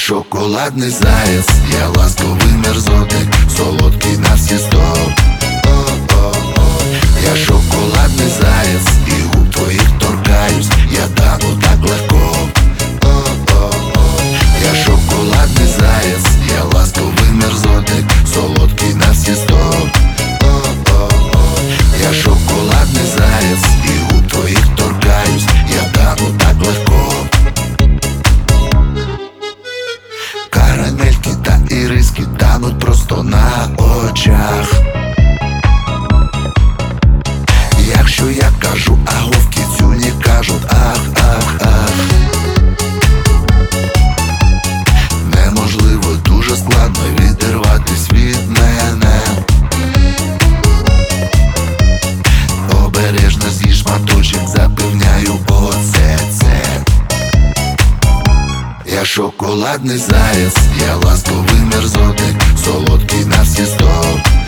шоколадний заяць, я ласковий мерзотник, солодкий на всі сто. Я шоколадний заяць, і губ твоїх торкаюсь, я тану так легко. Я шоколадний заяць, я ласковий мерзотник, солодкий на всі сто. Я шоколадний заяць, і губ твоїх торкаюсь, я тану так легко. Карамельки та іриски тануть просто на очах. Якщо я кажу агов, кицюні кажуть ах, ах, ах. Неможливо, дуже складно відірватись від мене. Обережно з'їж шматочок, запевняю, оце це. Я шоколадний заяць, я ласковий мерзотник, солодкий на всі сто.